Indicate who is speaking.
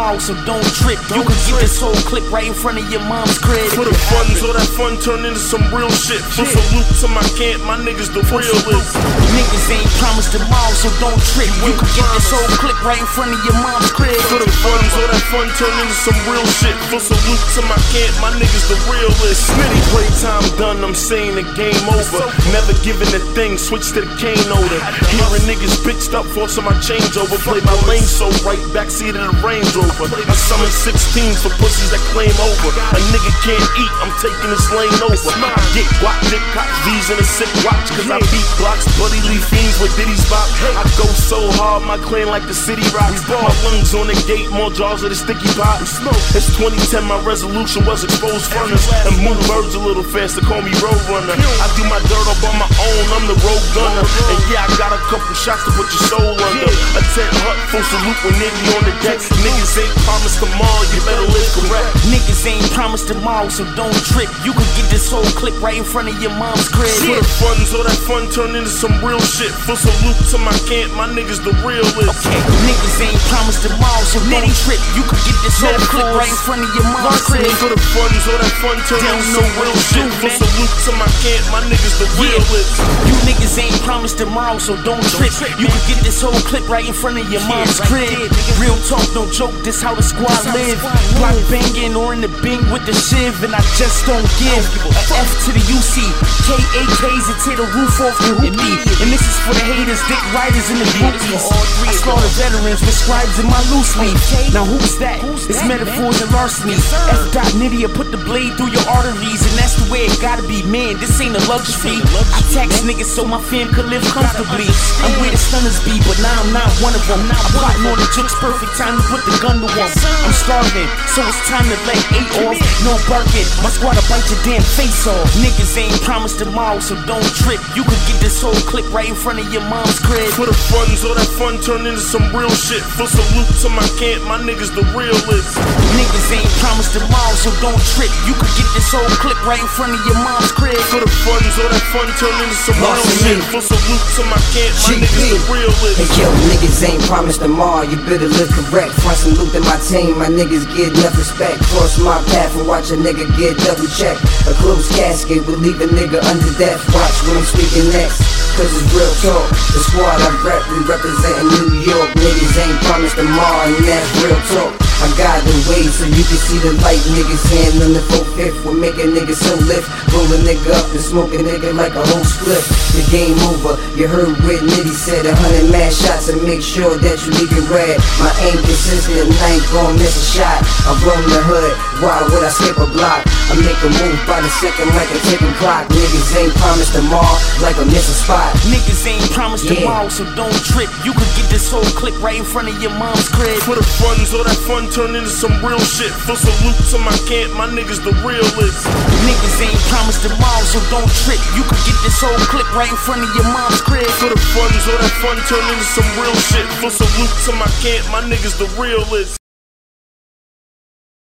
Speaker 1: tomorrow, so don't trip. You can get this whole clip right in front of your mom's crib.
Speaker 2: For the funds, all that fun turned into some real shit. For salute to my camp, my niggas the realest.
Speaker 1: Niggas ain't promised tomorrow, so don't trip. You can get this whole clip right in front of your mom's crib.
Speaker 2: For the funds, all that fun turned into some real shit. For salute to my camp, my niggas the realest. Smitty, playtime done, I'm saying the game over. Never giving a thing, switch to the cane odor. Hearing niggas bitched up, forcing my changeover. Play my lane so right, backseat of the Range Rover. I summon 16s for pussies that claim over. A nigga can't eat, I'm taking this lane over. I get guap, dick cops, V's in a sick watch. Cause I beat blocks, buddy leave fiends with Diddy's bop. I go so hard, my clan like the city rocks. My lungs on the gate, more jars of the sticky pot. It's 2010, my resolution was exposed furnace. And move birds a little faster, call me road runner. I do my dirt up on my own, I'm the road gunner. And yeah, I got a couple shots to put your soul under. A tent hut, full salute when nigga on the deck. Niggas ain't promised tomorrow, you better live correct.
Speaker 1: Niggas ain't promised tomorrow, so don't trip. You can get this whole clip right in front of your mom's crib.
Speaker 2: For the funds, all that fun turned into some real shit. For salute to my camp, my niggas the realest.
Speaker 1: Okay, niggas ain't promised tomorrow, so don't trip. You can get this whole clip right in front of your mom's crib.
Speaker 2: For the funds, all that fun turned into some real shit. For salute to my camp, my niggas the realest.
Speaker 1: You niggas ain't promised tomorrow, so don't trip. You can get this whole clip right in front of your mom's crib. Real talk, no joke, this how the squad live. Block banging or in the bing with the shiv, and I just don't give a F to the UC. KAKs and tear the roof off the hoopty. And this is for the haters, dick riders and the groupies. I slaughter veterans with scribes in my loose leaf. Now who's that? It's metaphors and larceny. F. Nidia put the blade through your arteries, and that's the way it gotta be, man. This ain't a luxury. I tax niggas so my fam could live comfortably. I'm where the stunners be, but now I'm not one of them. I'm plotting on the jokes, perfect time to put the gun to them. I'm starving, so it's time to let 8 off. No barking, my squad'll bite your damn face off. Niggas ain't promised tomorrow, so don't trip. You can get this whole clip right in front of your mom's crib.
Speaker 2: For the funds, all that fun turned into some real shit. For salute to my camp, my niggas the realest.
Speaker 1: Niggas ain't promised tomorrow, so don't trip. You can get this whole clip right in front of your mom's crib.
Speaker 2: For the funds, all that fun turned into some real shit. For salute to my camp, my niggas the realest.
Speaker 3: Hey yo, niggas ain't promised tomorrow, you better live correct. Front salute to my team, my niggas get enough respect. Cross my path and watch a nigga get double checked. A closed casket will leave a nigga under death. Watch when I'm speaking next, cause it's real talk. The squad I rep, we representin' New York. Niggas ain't promised tomorrow, and that's real talk. I got the way so you can see the light. Niggas hand on the 4/5 will make a nigga so lift. Roll a nigga up and smoke a nigga like a whole split. The game over, you heard what Nitty said. 100 mad shots and make sure that you leave it red. My aim consistent and I ain't gon' miss a shot. I'm blowing the hood, why would I skip a block? I make a move by the second like a ticking clock. Niggas ain't promised tomorrow like a missing spot.
Speaker 1: Niggas ain't promised tomorrow, so don't trip. You can get this whole clip right in front of your mom's crib.
Speaker 2: For the funds, all that fun turned into some real shit. For salute to my camp, my niggas the realest.
Speaker 1: Niggas ain't promised tomorrow, so don't trip. You can get this whole clip right in front of your mom's crib.
Speaker 2: For the funds, all that fun turned into some real shit. For salute to my camp, my niggas the realest.